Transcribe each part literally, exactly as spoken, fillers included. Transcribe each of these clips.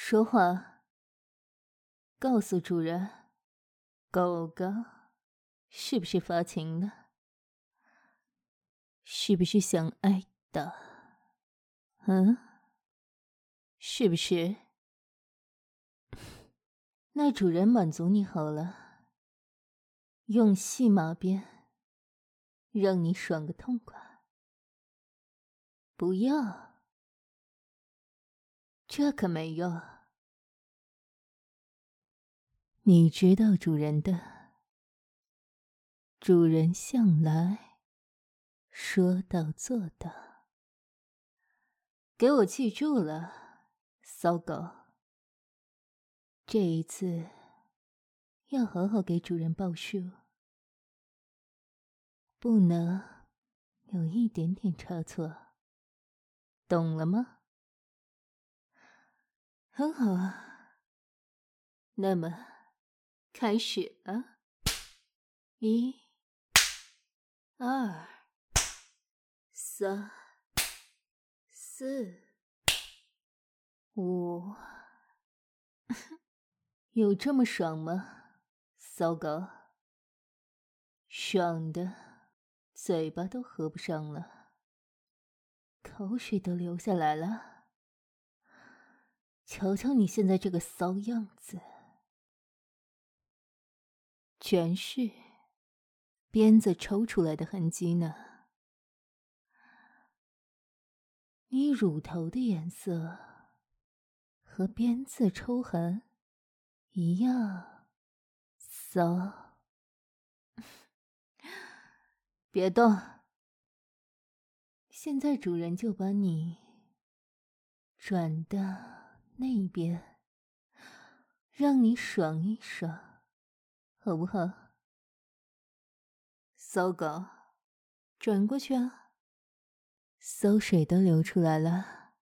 说话，告诉主人，狗狗是不是发情了？是不是想挨打？嗯，是不是？那主人满足你好了，用细马鞭让你爽个痛快。不要，这可没用。你知道主人的，主人向来说到做到。给我记住了，骚狗。这一次要好好给主人报数，不能有一点点差错，懂了吗？很好啊，那么开始了。一、二、三、四、五。有这么爽吗，骚狗？爽的嘴巴都合不上了，口水都流下来了。瞧瞧你现在这个骚样子，全是鞭子抽出来的痕迹呢。你乳头的颜色和鞭子抽痕一样骚。别动，现在主人就把你转到那边，让你爽一爽，好不好？骚狗，转过去啊！馊水都流出来了，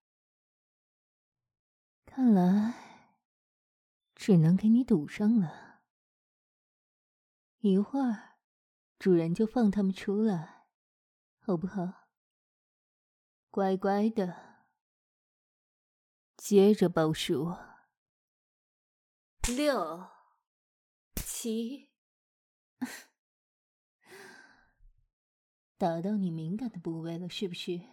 看来只能给你堵上了。一会儿主人就放他们出来，好不好？乖乖的，接着报数：六、七。打到你敏感的部位了，是不是？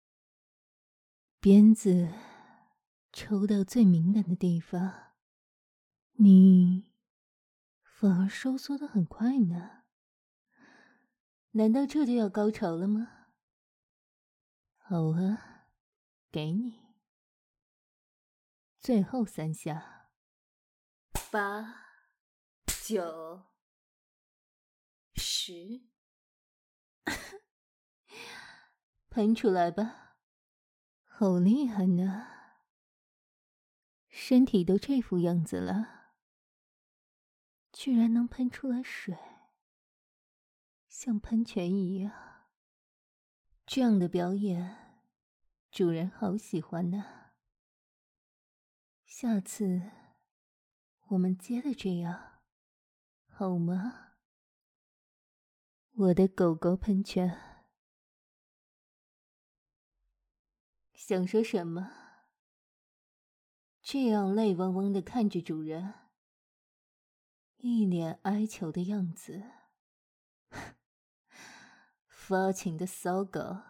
鞭子抽到最敏感的地方，你反而收缩得很快呢。难道这就要高潮了吗？好啊，给你。最后三下，八、九、十，喷出来吧！好厉害呢，身体都这副样子了，居然能喷出来水，像喷泉一样。这样的表演，主人好喜欢呢。下次我们接着这样，好吗？我的狗狗喷泉。想说什么？这样泪汪汪的看着主人，一脸哀求的样子。发情的骚狗，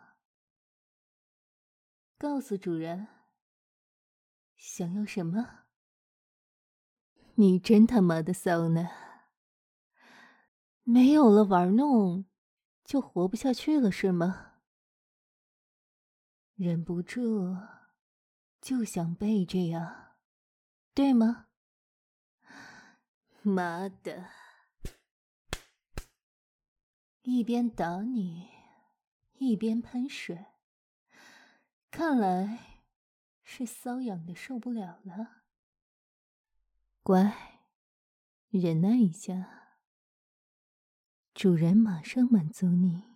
告诉主人，想要什么？你真他妈的骚呢！没有了玩弄，就活不下去了是吗？忍不住就想被这样，对吗？妈的！一边打你，一边喷水，看来是瘙痒的受不了了。乖，忍耐一下，主人马上满足你。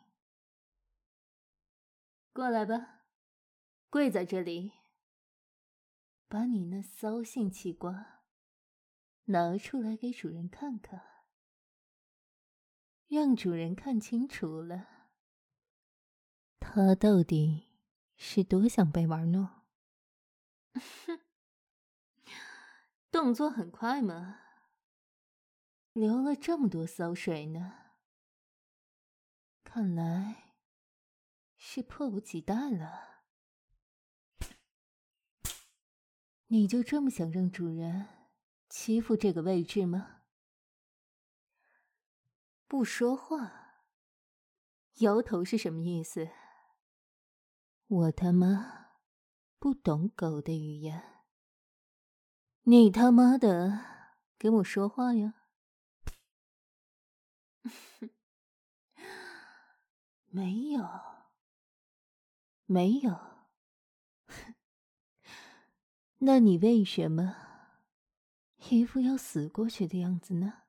过来吧，跪在这里，把你那骚性器官拿出来给主人看看，让主人看清楚了，他到底是多想被玩弄。 动作很快嘛，流了这么多骚水呢，看来是迫不及待了。你就这么想让主人欺负这个位置吗？不说话，摇头是什么意思？我他妈不懂狗的语言。你他妈的跟我说话呀！没有，没有。那你为什么一副要死过去的样子呢？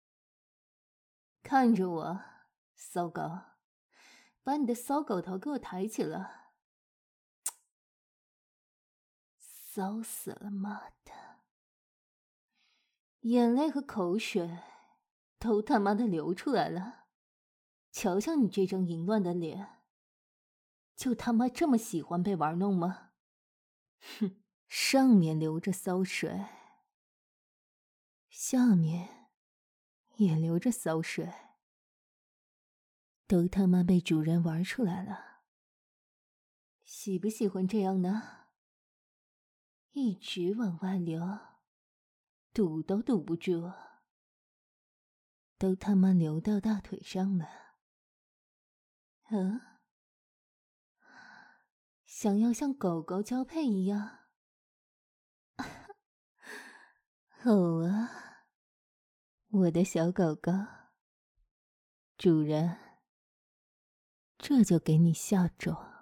看着我，骚狗，把你的骚狗头给我抬起了！骚死了，妈的！眼泪和口水都他妈的流出来了，瞧瞧你这张淫乱的脸，就他妈这么喜欢被玩弄吗？哼，上面流着骚水，下面也流着骚水，都他妈被主人玩出来了。喜不喜欢这样呢？一直往外流，堵都堵不住，都他妈流到大腿上了。嗯，想要像狗狗交配一样？好啊，我的小狗狗，主人，这就给你下咒。